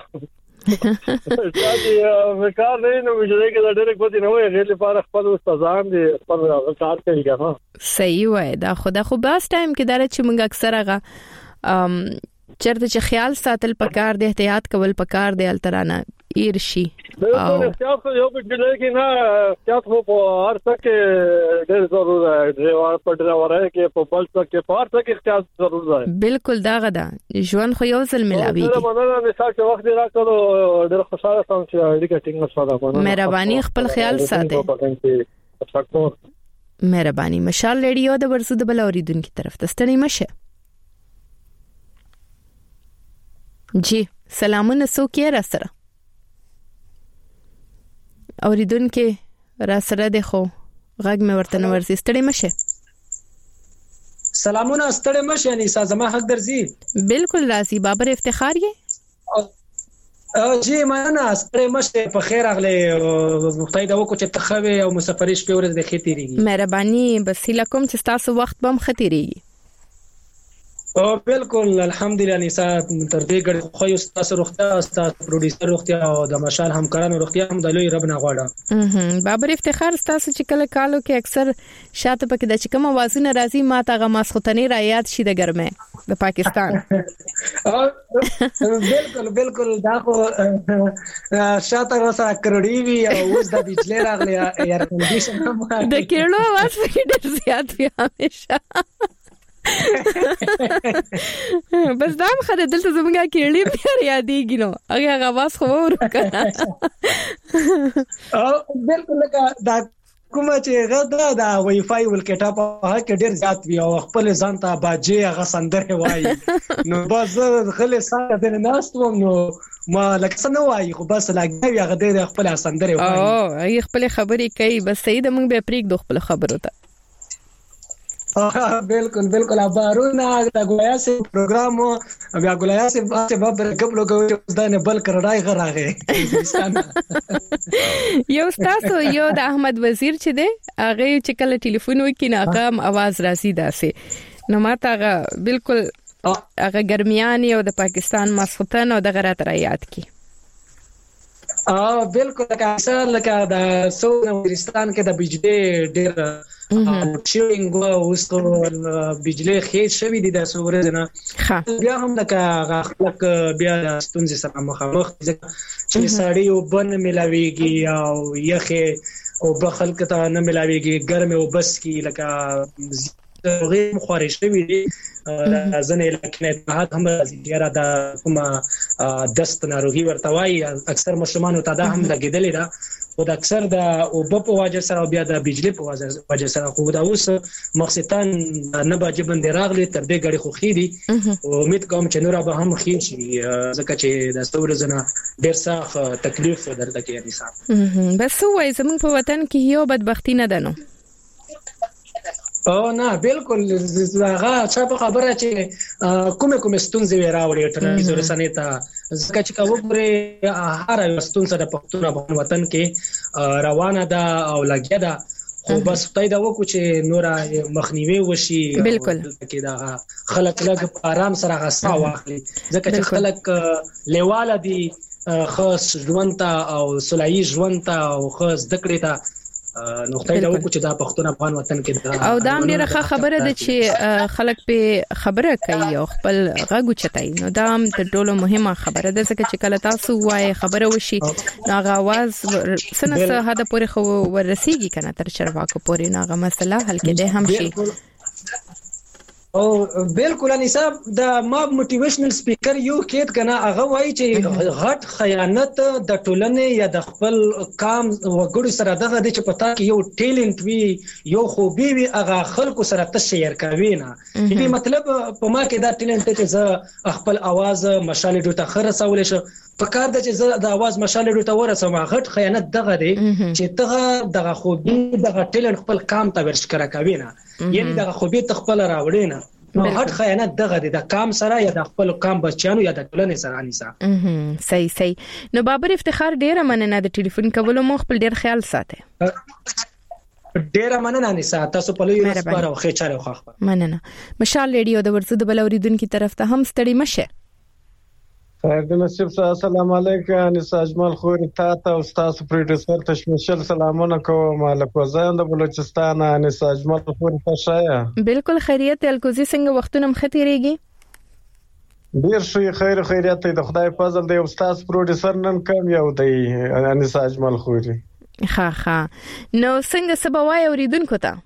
چې وکړ نه نو بجلی کې ډېر غوته نه وي غیر لپاره خپل استادان دي پر کار کوي کنه صحیح وای دا خدا خو باس ټایم کې دره چې موږ اکثر هغه چرته چې خیال ساتل پکار دی احتیاط کول پکار دی الترانه ایرشي او احتیاط یو بجلی کې نه احتیاط په هر څه کې ډېر ضروري دی ډرایور په ډرایور کې په بل څه کې په هر څه کې احتیاط ضروري دی بالکل دا غدا ژوند خو یو ځل ملاوي دا مننه مثال چې وخت راکړو ډېر خوشاله سم چې اړیکه ټینګ شوه مهرباني خپل خیال ساتئ مهرباني مشال ریډیو د ورسو د بل اوریدونکو طرف ته ستنی مشه جی سلامونه څوک یې را سره اوریدونکو را سره د خو غږ مې ورته نو ورسې ستړي مشه سلامونه ستړي مشه یعنی سازما حق درځي بالکل راځي بابر افتخار یې جی مننه ستړي مشه په خیر اغله مختای دا وکړه چې تخوي او مسافرې شپې ورځ د خېتيريږي مهرباني بس لکم چې تاسو وخت بم خېتيريږي او بالکل الحمدلله نساء تر دې ګړ خو یو تاسو روغتیا تاسو پروډوسر روغتیا او د مشال همکارانو روغتیا هم د لوی رب نه غواړم بابر افتخار تاسو چې کله کالو کې اکثر شاته پکې د چکم اوازونه راځي ما ته غماسختنی را یاد شي د ګرمه د پاکستان بالکل دا خو شاته راسه کړړی وی او اوس د بجلی راغلی ایر کنډیشن د کېړو आवाज پکې ډېر زیات وي همیشه بس دا مخه دلته زمونږه کېړې پیار یادېږي نو هغه आवाज خو ورکړه او بالکل دا کومه چې غدا دا وای فای ولکټا په هغه ډیر زیات وی او خپل ځان ته باجې هغه سندره وای نو بس غلې سره د ناستوم نو ما لکه څنګه وای خو بس لاګي هغه ډیر خپل سندره وای او هغه خپل خبرې کوي بس سید موږ به پریک د خپل خبرو ته بالکل ابارونه د ګویا سي پروګرام او بیا ګویا سي باب رقم لګوي د نه بل کړای غراغه یو تاسو یو د احمد وزیر چې دی هغه چې کله ټلیفون وکړي نه هغه आवाज راځي داسې نو ماته هغه بالکل هغه ګرمیان یو د پاکستان مسختن او د غرات را یاد کی بالکل لکه د سو افغانستان کې د بجلی ډېر شوینګ اوس بجلی خېټ شوی دي د سورې نه بیا هم د خلک بیا ستونزې سره مخامخ چې ساړی او بن ملاويږي او یخه او بخل کته نه ملاويږي ګرم او بس کی لکه غیر مخارج شوی دي ځنه لکه اتحاد هم زیاره د کومه دست ناروغي ورتوي اکثر مشمانو ته دا هم لګیدل دا او د اکثر د او په وجه سره بیا د بجلی په وجه سره خو دا اوس مخصتان نه باجه بند راغلي تر دې غړي خو خېدي او امید کوم چې نور به هم خېل شي ځکه چې د ستورزنه ډیر څه تکلیف درته کوي انسان بس وای زموږ په وطن کې یو بدبختی نه ده نو او نه بالکل هغه څه په خبره چې کومه ستونزې راوړي ټلویزیون رسنۍ ته ځکه چې کومه هر ستونزه د پښتون په وطن کې روانه ده او لګیا ده خو بس تای دا وکړو چې نور مخنیوي وشي بالکل کې دا خلک لږ آرام سره غسا واخلي ځکه چې خلک لیواله دي خاص ژوند ته او سولایي ژوند ته او خاص دکړې ته نو خدای دا وکړي چې دا پښتون افغان وطن کې او دا ډیره خبره ده چې خلک په خبره کوي او خپل غږ چتای نو دا هم د ټولو مهمه خبره ده ځکه چې کله تاسو وایي خبره وشي ناغه आवाज سنه هدا پورې خو ورسیږي کنه تر چرواکو پورې ناغه مسله حل کېده هم شي او بالکل انصاف د ما موټیویشنل سپیکر یو کېد کنه هغه وایي چې غټ خیانت د ټولنې یا د خپل کام وګړو سره دغه د چې پتا کې یو ټیلنت وی یو خوبي وی هغه خلکو سره تشیر کوي نه دې مطلب په ما کې دا ټیلنت چې زه خپل आवाज مشال ډوټه خرڅول شي په کار د چې زه د आवाज مشال ډوټه ورسم غټ خیانت دغه دی چې دغه خوبي دغه ټیلنت خپل کام ته ورشکره کوي نه یعنی دغه خوبي تخپل راوړي نه نو هټ خیانت دغه د کام سره یا د خپل کام بچیانو یا د ټولنې سره انیسا صحیح نو بابر افتخار ډیره مننه د ټلیفون کولو مخ خپل ډیر خیال ساته ډیره مننه انیسا تاسو په لوی رسپاره او خېچاره خو مننه مشال ریډیو د ورزو د بلوریدونکو طرف ته هم ستړي مشه خیر د نصیب السلام علیکم انیسا اجمل خوري تاسو او تاسو پروډوسر تشمیشل سلامونه کوم مالک وزاند بلوچستان انیسا اجمل خوري تاسو بالکل خیریت الکوزي څنګه وختونه مختيريږي ډیر شي خیریت د خدای فضل دی او تاسو پروډوسر نن کم یو دی انیسا اجمل خوري ها نو څنګه سبوای اوریدونکو ته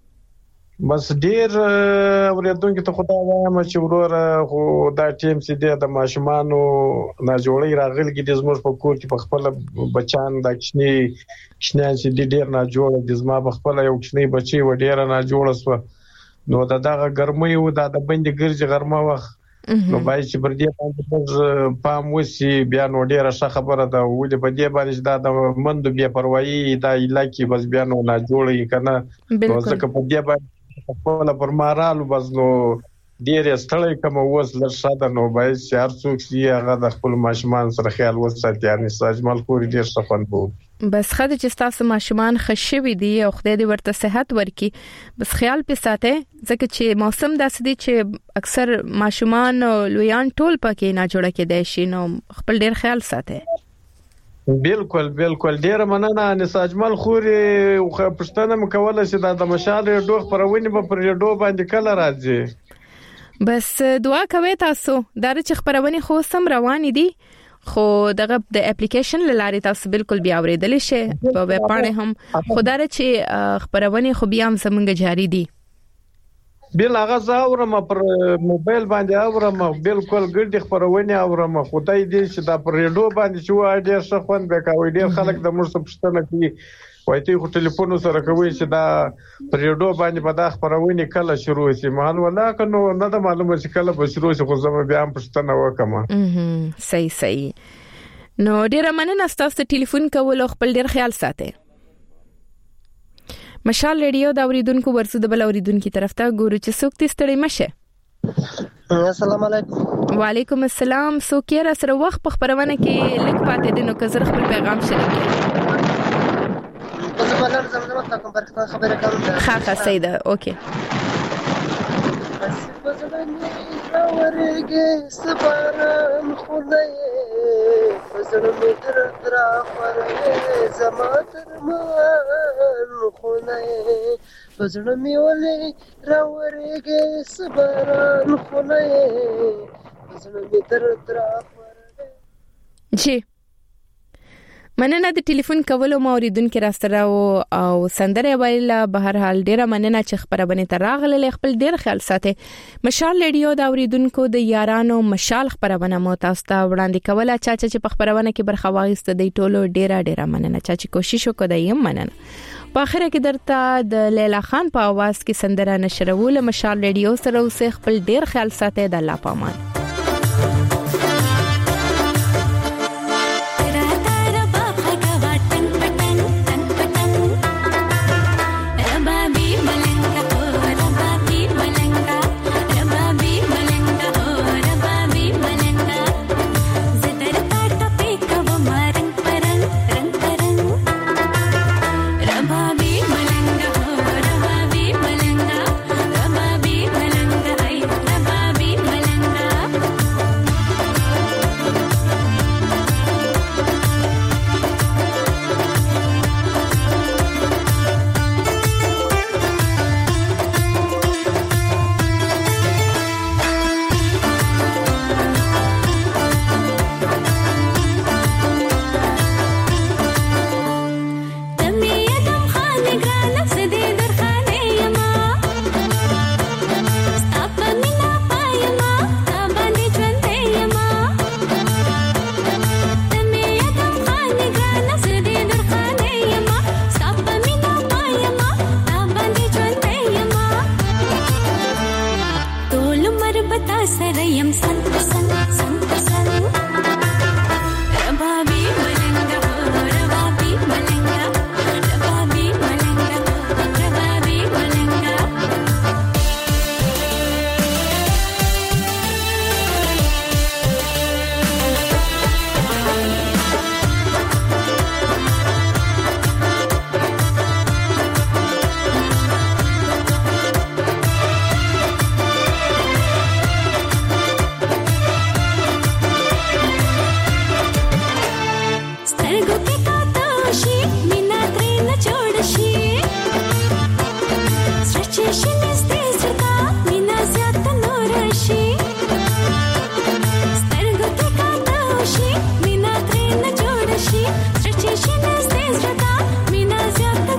بس ډیر اوریدونکو ته خدای وایم چې ورور خو دا ټیم سي د ماشومانو نه جوړي راغلي د زموږ په کور کې په خپل بچان د کښنه چې ډیر نه جوړ د زما په خپل یو کښنه بچي و ډیر نه جوړ سو نو دغه ګرمي و د بندي ګرځي غرمه وخت نو بای چې پر دې باندې پام وسی بیا نو ډیره ښه خبره ده ولې په دې باندې د مندو بیا پروايي د علاقې بس بیا نو نه جوړي کنه نو ځکه په دې باندې خپل پر مارالو بس نو ډیره ستړی کوم اوس لږه نو بای چې هر څوک یې هغه د خپل ماشومان سره خیال وساتي یعنی ساجمل خوري ډیر څه خوند بو بس خدای چې تاسو ماشومان خوشوي دي او خدای دې ورته صحت ورکړي بس خیال په ساته ځکه چې موسم داسې دي چې اکثر ماشومان او لویان ټول پکې نه جوړه کېدای شي نو خپل ډیر خیال ساته بالکل ډیر مننه نساجمل خوري پښتنه مکوله چې د مشال ډوغ پرونی په پرېډو باندې کله راځي بس دعا کوي تاسو دا چې خبرونه خو سم روان دي خو دغه د اپلیکیشن لاره تاسو بالکل بیا اوریدل شي په ویب باندې هم خدای چې خبرونه خو بیا هم زمونږ جاری دي بل هغه زاورم پر موبایل باندې اورم بالکل ګډ خبرونه اورم خدای دې چې دا پر ریډیو باندې چې وای ډیر ښه خوند وکوي ډیر خلک د مرسته پښتنه کوي وای ته خو ټلیفون سره کوي چې دا پر ریډیو باندې په دا خبرونه کله شروع شي مهال ولا کنو نه د معلومه چې کله به شروع شي خو زم بیا هم پښتنه وکم صحیح نو ډیر مننه تاسو ټلیفون کول او خپل ډیر خیال ساتئ مشال ریډیو دا اوریدونکو ورسو د بل اوریدونکو طرف ته ګورو چې څوک دې ستړي مشه السلام علیکم وعلیکم السلام څوک یې را سره وخت په خبرونه کې لږ پاتې دي نو که زه خپل پیغام شریک کړم زه بلل زموږ په پاکستان خبره کوم ښه سیده اوکې ورګه سبارم خدای فزړ می در خورې زما تر مان خونه پزړه می ولې راورېږي صبران خونه پزړه می درد را جی مننه د ټلیفون کولو موریدونکو راستره او سندره ویله به هر حال ډیره مننه چې خبرونه ته راغله خپل ډیر خیال ساتي مشال ریډیو دا اوریدونکو د یارانو مشال خبرونه مو تاسو ته وړاندې کوله چې په خبرونه کې برخه واغسته دی ټولو ډیره مننه چې کوشش وکړه یم مننه په اخر کې درته د لیلا خان په आवाज کې سندره نشرول مشال ریډیو سره اوس خپل ډیر خیال ساتي د الله پامان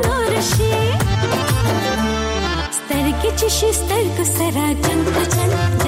She's still